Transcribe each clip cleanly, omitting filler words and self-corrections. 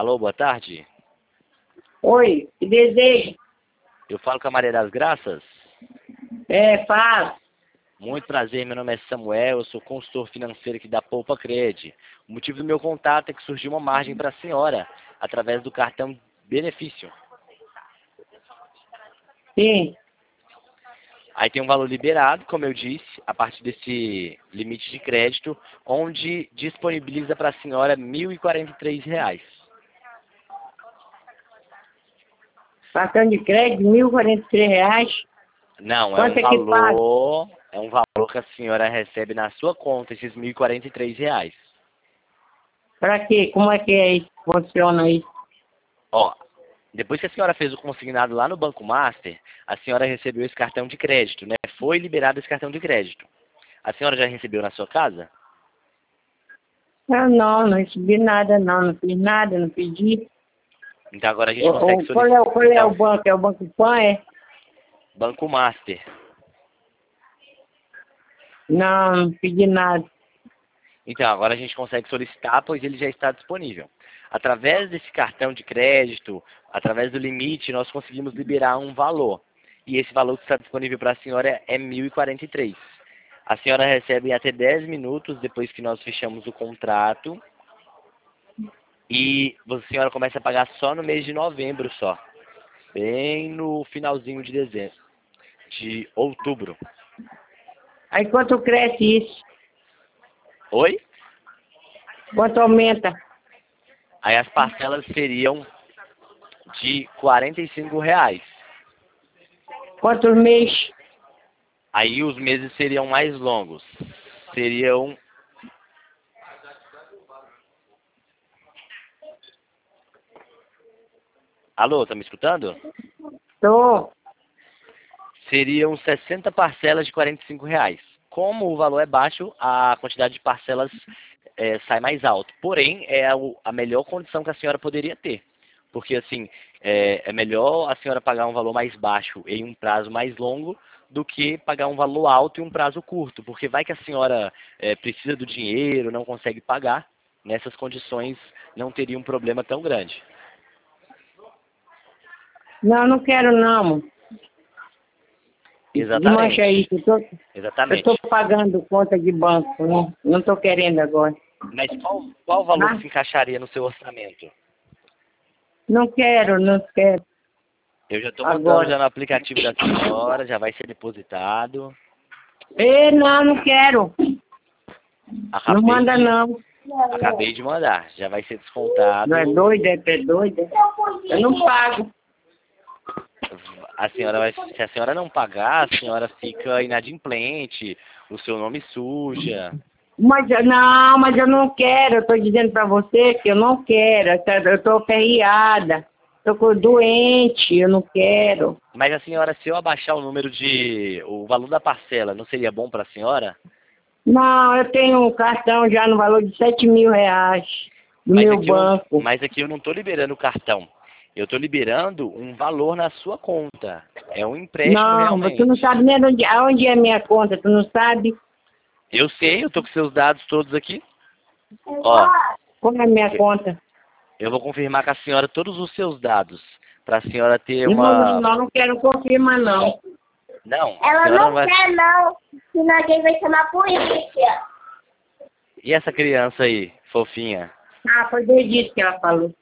Alô, boa tarde. Oi, que desejo? Eu falo com a Maria das Graças. Fala. Muito prazer, meu nome é Samuel, eu sou consultor financeiro aqui da Poupa Cred. O motivo do meu contato é que surgiu uma margem para a senhora, através do cartão benefício. Sim. Aí tem um valor liberado, como eu disse, a partir desse limite de crédito, onde disponibiliza para a senhora R$ 1.043. Cartão de crédito, R$ 1.043. Não, Quanto é que paga? é um valor que a senhora recebe na sua conta, esses R$ 1.043. Pra quê? Como é que é isso? Funciona isso? Ó, depois que a senhora fez o consignado lá no Banco Master, a senhora recebeu esse cartão de crédito, né? Foi liberado esse cartão de crédito. A senhora já recebeu na sua casa? Ah, não recebi nada, não fiz nada, não pedi. Então agora a gente consegue Qual é, solicitar. qual é o Então, banco? É o Banco Pan, é? Banco Master. Não pedi nada. Então, agora a gente consegue solicitar, pois ele já está disponível. Através desse cartão de crédito, através do limite, nós conseguimos liberar um valor. E esse valor que está disponível para a senhora é 1.043. A senhora recebe em até 10 minutos depois que nós fechamos o contrato. E a senhora começa a pagar só no mês de novembro só. Bem no finalzinho de dezembro. De outubro. Aí quanto cresce isso? Oi? Quanto aumenta? Aí as parcelas seriam de R$ 45. Quantos meses? Aí os meses seriam mais longos. Seriam... Alô, tá me escutando? Tô. Seriam 60 parcelas de R$ 45. Como o valor é baixo, a quantidade de parcelas sai mais alto. Porém, é a melhor condição que a senhora poderia ter. Porque, assim, é melhor a senhora pagar um valor mais baixo em um prazo mais longo do que pagar um valor alto em um prazo curto. Porque vai que a senhora precisa do dinheiro, não consegue pagar. Nessas condições, não teria um problema tão grande. Não quero não. Exatamente. Desmancha isso. Eu Exatamente. tô pagando conta de banco. Não tô querendo agora. Mas qual valor Ah, se encaixaria no seu orçamento? não quero. Eu já estou montando Agora. já no aplicativo da senhora, já vai ser depositado. Não quero. Não Acabei manda de, não. acabei de mandar, já vai ser Não é descontado. doido, é doido. Eu não pago. A senhora se a senhora não pagar, a senhora fica inadimplente, o seu nome suja. Mas eu não quero. Eu tô dizendo pra você que eu não quero. Eu tô aperreada. Doente, eu não quero. Mas a senhora, se eu abaixar o valor da parcela, não seria bom para a senhora? Não, eu tenho um cartão já no valor de R$ 7.000 do Mas meu aqui banco. eu não estou liberando o cartão. Eu estou liberando um valor na sua conta. É um empréstimo Não, você não realmente. sabe nem aonde é minha conta, tu não sabe? Eu sei, eu tô com seus dados todos aqui. Ó, Como é minha conta? eu vou confirmar com a senhora todos os seus dados. Para a senhora ter Não quero confirmar, não. Não, a Ela senhora não vai... quer, não. Senão alguém vai chamar a polícia. E essa criança aí, fofinha? Foi desde isso que ela falou.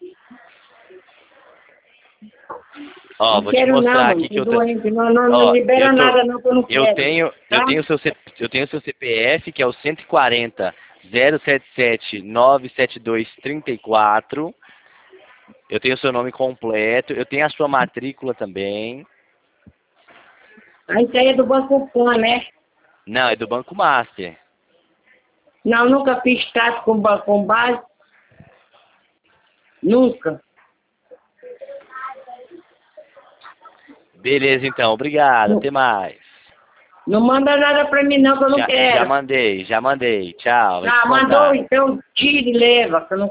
Ó, Não vou te quero mostrar não, aqui que tô eu tô... doente. Não Ó, libera nada não que eu não quero. eu Tá? tenho o seu CPF, que é o 140 077 972 34. Eu tenho o seu nome completo, eu tenho a sua matrícula também. Isso aí é do Banco Pan, né? Não, é do Banco Master. Não, nunca fiz taxa com base. Nunca. Beleza, então. Obrigado. Até mais. Não manda nada pra mim não, que eu não Já quero. mandei. Tchau. Vai Mandou, descontar. então tira e leva, que eu não